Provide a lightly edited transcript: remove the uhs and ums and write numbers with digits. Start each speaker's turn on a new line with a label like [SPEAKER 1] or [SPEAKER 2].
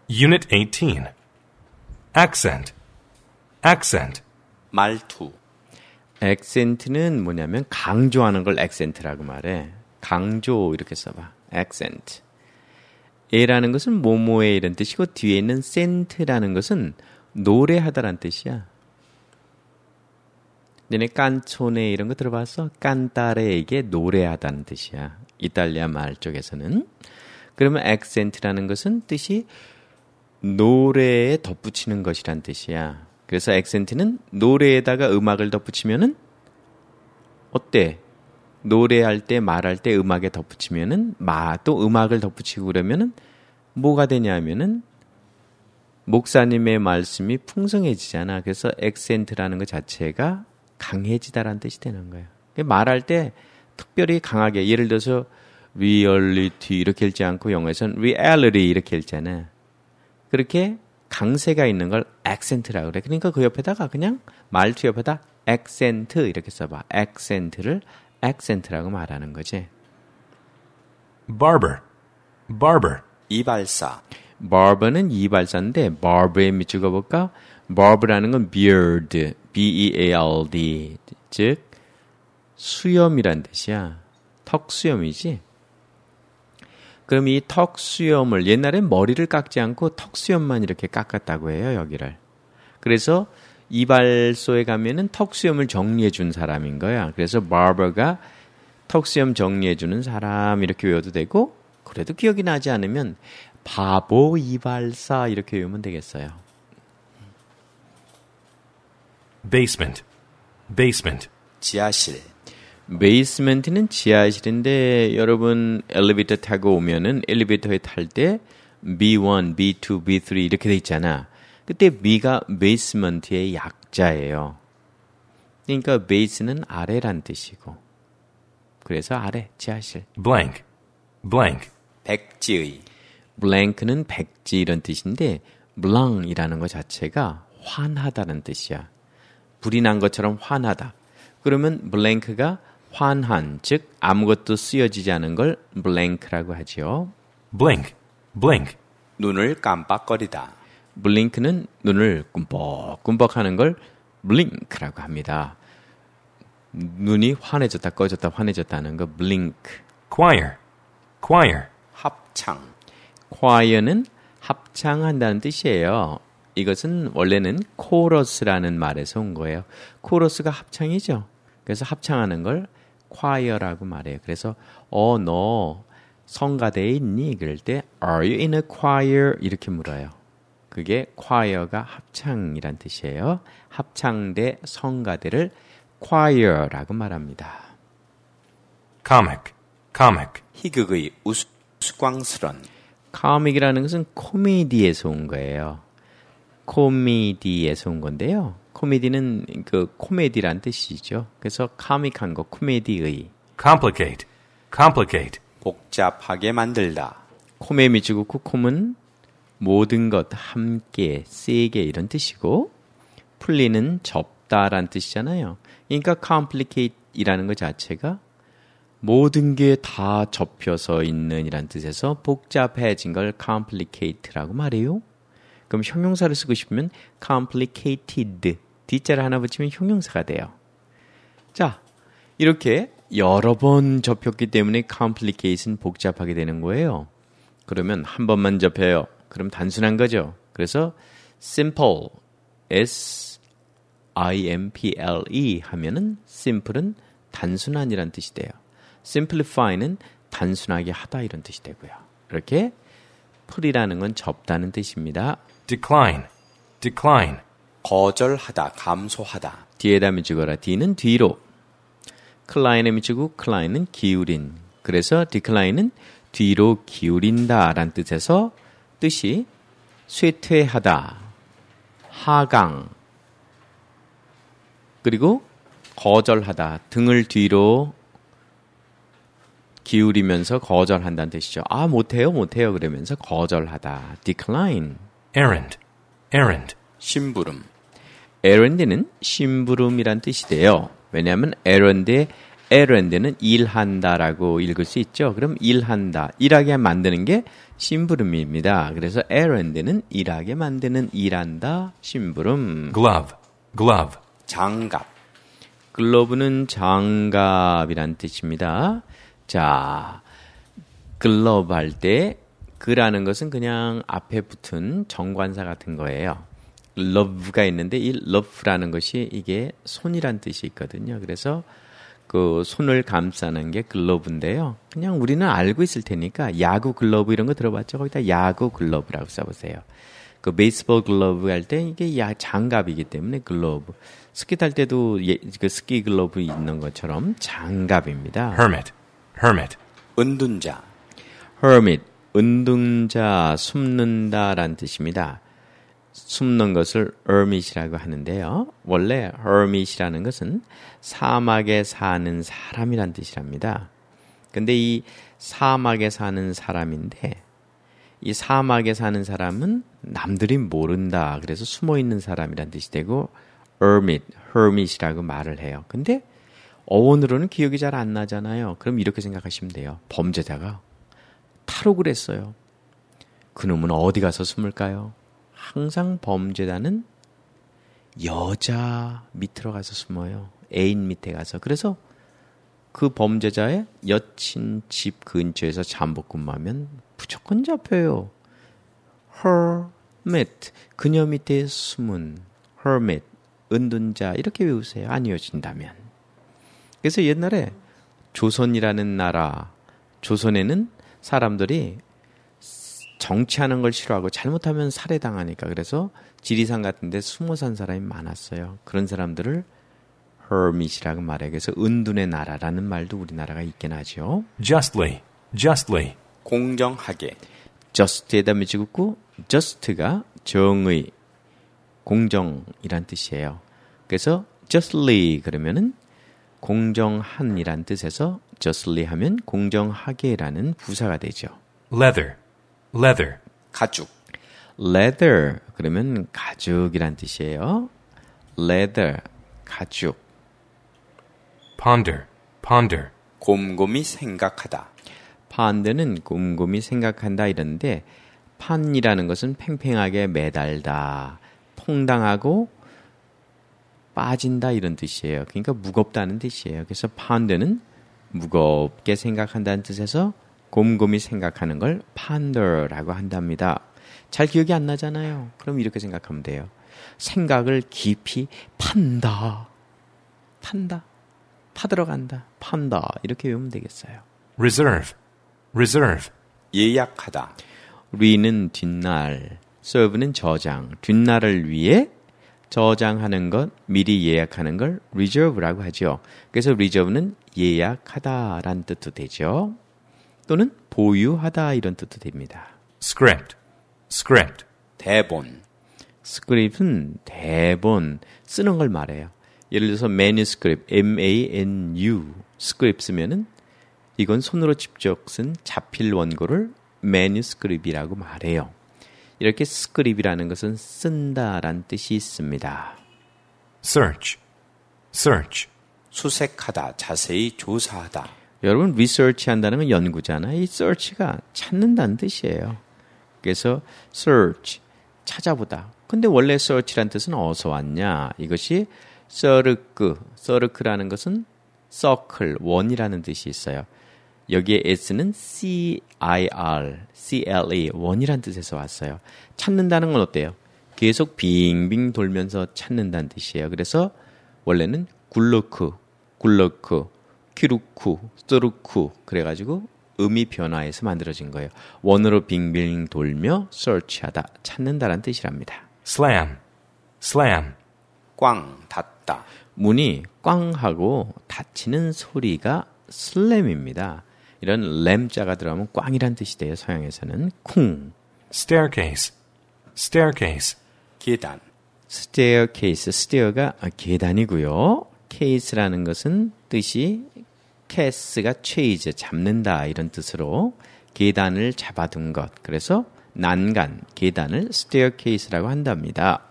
[SPEAKER 1] Unit 18. Accent. Accent.
[SPEAKER 2] 말투.
[SPEAKER 3] 액센트는 뭐냐면 강조하는 걸 액센트라고 말해. 강조 이렇게 써봐. accent. 에라는 것은 뭐뭐에 이런 뜻이고 뒤에 있는 센트라는 것은 노래하다란 뜻이야. 너네 깐초네 이런 거 들어봤어? 깐타레 이게 노래하다는 뜻이야. 이탈리아 말 쪽에서는. 그러면 액센트라는 것은 뜻이 노래에 덧붙이는 것이란 뜻이야. 그래서 액센트는 노래에다가 음악을 덧붙이면은 어때? 노래할 때 말할 때 음악에 덧붙이면은 또 음악을 덧붙이고 그러면은 뭐가 되냐면은 목사님의 말씀이 풍성해지잖아. 그래서 액센트라는 것 자체가 강해지다라는 뜻이 되는 거예요. 말할 때 특별히 강하게 예를 들어서 reality 이렇게 읽지 않고 영어에서는 reality 이렇게 읽잖아. 그렇게 강세가 있는 걸 액센트라고 그래. 그러니까 그 옆에다가 그냥 말투 옆에다 액센트 이렇게 써봐. 액센트를 액센트라고 말하는 거지.
[SPEAKER 1] Barber. Barber.
[SPEAKER 2] 이발사.
[SPEAKER 3] barber는 이발사인데 barber에 밑줄거 볼까? barber라는 건 beard, B-E-A-R-D 즉 수염이란 뜻이야. 턱 수염이지. 그럼 이 턱 수염을 옛날엔 머리를 깎지 않고 턱 수염만 이렇게 깎았다고 해요. 여기를. 그래서 이발소에 가면은 턱 수염을 정리해 준 사람인 거야. 그래서 barber가 턱 수염 정리해 주는 사람 이렇게 외워도 되고 그래도 기억이 나지 않으면 바보 이발사 이렇게 외우면 되겠어요.
[SPEAKER 1] Basement. Basement.
[SPEAKER 2] 지하실.
[SPEAKER 3] 베이스먼트는 지하실인데 여러분 엘리베이터 타고 오면은 엘리베이터에 탈 때 B1, B2, B3 이렇게 돼 있잖아. 그때 B가 베이스먼트의 약자예요. 그러니까 베이스는 아래란 뜻이고 그래서 아래 지하실.
[SPEAKER 1] Blank. Blank.
[SPEAKER 2] 백지의.
[SPEAKER 3] blank는 백지 이런 뜻인데 blank이라는 것 자체가 환하다는 뜻이야. 불이 난 것처럼 환하다. 그러면 blank가 환한, 즉 아무것도 쓰여지지 않은 걸 blank라고 하지요.
[SPEAKER 1] Blink. Blink.
[SPEAKER 2] 눈을 깜빡거리다.
[SPEAKER 3] blink는 눈을 꿈뻑꿈뻑하는 걸 blink라고 합니다. 눈이 환해졌다 꺼졌다 환해졌다는 거 blink.
[SPEAKER 1] Choir. Choir.
[SPEAKER 2] 합창.
[SPEAKER 3] choir는 합창한다는 뜻이에요. 이것은 원래는 코러스라는 말에서 온 거예요. 코러스가 합창이죠. 그래서 합창하는 걸 choir라고 말해요. 그래서 너 성가대에 있니? 그럴 때 Are you in a choir? 이렇게 물어요. 그게 choir가 합창이란 뜻이에요. 합창대 성가대를 choir라고 말합니다.
[SPEAKER 1] Comic. Comic.
[SPEAKER 2] 희극의 우스꽝스런.
[SPEAKER 3] comic이라는 것은 코미디에서 온 거예요. 코미디에서 온 건데요. 코미디는 그 코미디란 뜻이죠. 그래서 comic한 거 코미디의.
[SPEAKER 1] Complicate. Complicate.
[SPEAKER 2] 복잡하게 만들다.
[SPEAKER 3] 콤에 미치고 콤은 모든 것 함께 세게 이런 뜻이고 풀리는 접다란 뜻이잖아요. 그러니까 complicate이라는 것 자체가 모든 게 다 접혀서 있는 이란 뜻에서 복잡해진 걸 complicate라고 말해요. 그럼 형용사를 쓰고 싶으면 complicated D자를 하나 붙이면 형용사가 돼요. 자, 이렇게 여러 번 접혔기 때문에 complicate는 복잡하게 되는 거예요. 그러면 한 번만 접혀요. 그럼 단순한 거죠. 그래서 simple, S-I-M-P-L-E 하면은 simple은 단순한이란 뜻이 돼요. simplify는 단순하게 하다 이런 뜻이 되고요. 이렇게 풀이라는 건 접다는 뜻입니다.
[SPEAKER 1] Decline. Decline.
[SPEAKER 2] 거절하다, 감소하다.
[SPEAKER 3] 뒤에다 미치거라. D는 뒤로. 클라인에 미치고 클라인은 기울인. 그래서 decline은 뒤로 기울인다 라는 뜻에서 뜻이 쇠퇴하다, 하강, 그리고 거절하다, 등을 뒤로 기울이면서 거절한다는 뜻이죠. 아, 못해요 그러면서 거절하다. decline.
[SPEAKER 1] Errand. Errand.
[SPEAKER 2] 심부름.
[SPEAKER 3] errand는 심부름이란 뜻이 돼요. 왜냐하면 errand에 errand는 일한다라고 읽을 수 있죠. 그럼 일한다, 일하게 만드는 게 심부름입니다. 그래서 errand는 일하게 만드는 일한다, 심부름.
[SPEAKER 1] glove, glove,
[SPEAKER 2] 장갑,
[SPEAKER 3] 글러브는 장갑이란 뜻입니다. 자, 글러브 할 때 그라는 것은 그냥 앞에 붙은 정관사 같은 거예요. love가 있는데 이 love라는 것이 이게 손이란 뜻이 있거든요. 그래서 그 손을 감싸는 게 글러브인데요. 그냥 우리는 알고 있을 테니까 야구 글러브 이런 거 들어봤죠? 거기다 야구 글러브라고 써보세요. 그 베이스볼 글러브 할 때 이게 장갑이기 때문에 글러브. 스키 탈 때도 그 스키 글러브 있는 것처럼 장갑입니다.
[SPEAKER 1] hermit, hermit,
[SPEAKER 2] 은둔자,
[SPEAKER 3] hermit, 은둔자, 숨는다라는 뜻입니다. 숨는 것을 hermit이라고 하는데요. 원래 hermit이라는 것은 사막에 사는 사람이란 뜻이랍니다. 근데 이 사막에 사는 사람인데 이 사막에 사는 사람은 남들이 모른다. 그래서 숨어 있는 사람이란 뜻이 되고 hermit이라고 말을 해요. 근데 어원으로는 기억이 잘 안 나잖아요. 그럼 이렇게 생각하시면 돼요. 범죄자가 탈옥을 했어요. 그놈은 어디 가서 숨을까요? 항상 범죄자는 여자 밑으로 가서 숨어요. 애인 밑에 가서. 그래서 그 범죄자의 여친 집 근처에서 잠복근무하면 무조건 잡혀요. hermit, 그녀 밑에 숨은 hermit, 은둔자 이렇게 외우세요. 안 외워진다면. 그래서 옛날에 조선이라는 나라, 조선에는 사람들이 정치하는 걸 싫어하고 잘못하면 살해당하니까 그래서 지리산 같은 데 숨어 산 사람이 많았어요. 그런 사람들을 hermit이라고 말해요. 그래서 은둔의 나라라는 말도 우리나라가 있긴 하죠.
[SPEAKER 1] justly, justly,
[SPEAKER 2] 공정하게,
[SPEAKER 3] just에다 밑줄 긋고 just가 정의, 공정이란 뜻이에요. 그래서 justly 그러면은 공정한이란 뜻에서 justly 하면 공정하게라는 부사가 되죠.
[SPEAKER 1] leather, leather,
[SPEAKER 2] 가죽,
[SPEAKER 3] leather 그러면 가죽이란 뜻이에요. leather 가죽.
[SPEAKER 1] ponder, ponder,
[SPEAKER 2] 곰곰이 생각하다,
[SPEAKER 3] ponder는 곰곰이 생각한다 이런데 판이라는 것은 팽팽하게 매달다, 퐁당하고 빠진다 이런 뜻이에요. 그러니까 무겁다는 뜻이에요. 그래서 ponder는 무겁게 생각한다는 뜻에서 곰곰이 생각하는 걸 ponder라고 한답니다. 잘 기억이 안 나잖아요. 그럼 이렇게 생각하면 돼요. 생각을 깊이 판다. 판다. 파들어간다. 판다. 이렇게 외우면 되겠어요.
[SPEAKER 1] reserve, reserve,
[SPEAKER 2] 예약하다,
[SPEAKER 3] re는 뒷날, serve는 저장, 뒷날을 위해 저장하는 것, 미리 예약하는 걸 reserve라고 하죠. 그래서 reserve는 예약하다라는 뜻도 되죠. 또는 보유하다 이런 뜻도 됩니다.
[SPEAKER 1] script, script,
[SPEAKER 2] 대본,
[SPEAKER 3] 스크립트는 대본, 쓰는 걸 말해요. 예를 들어서 manuscript, M-A-N-U, 스크립트 쓰면은 이건 손으로 직접 쓴 자필 원고를 manuscript이라고 말해요. 이렇게 스크립이라는 것은 쓴다라는 뜻이 있습니다.
[SPEAKER 1] search, search,
[SPEAKER 2] 수색하다, 자세히 조사하다,
[SPEAKER 3] 여러분 리서치 한다는 건 연구잖아요. 이 search가 찾는다는 뜻이에요. 그래서 search, 찾아보다. 근데 원래 search란 뜻은 어디서 왔냐? 이것이 서르크라는 것은 circle, 원이라는 뜻이 있어요. 여기에 s는 C-I-R, C-L-E, 원이라는 뜻에서 왔어요. 찾는다는 건 어때요? 계속 빙빙 돌면서 찾는다는 뜻이에요. 그래서 원래는 굴러크, 키루쿠, 스르쿠 그래가지고 음이 변화해서 만들어진 거예요. 원으로 빙빙 돌며 search하다, 찾는다라는 뜻이랍니다.
[SPEAKER 1] slam, slam,
[SPEAKER 2] 꽝, 닫다,
[SPEAKER 3] 문이 꽝 하고 닫히는 소리가 슬램입니다. 이런 램자가 들어가면 꽝이란 뜻이 돼요. 서양에서는 쿵.
[SPEAKER 1] staircase, staircase,
[SPEAKER 2] 계단,
[SPEAKER 3] staircase, stair가 계단이고요. case라는 것은 뜻이 case가 chase, 잡는다 이런 뜻으로 계단을 잡아둔 것. 그래서 난간, 계단을 staircase라고 한답니다.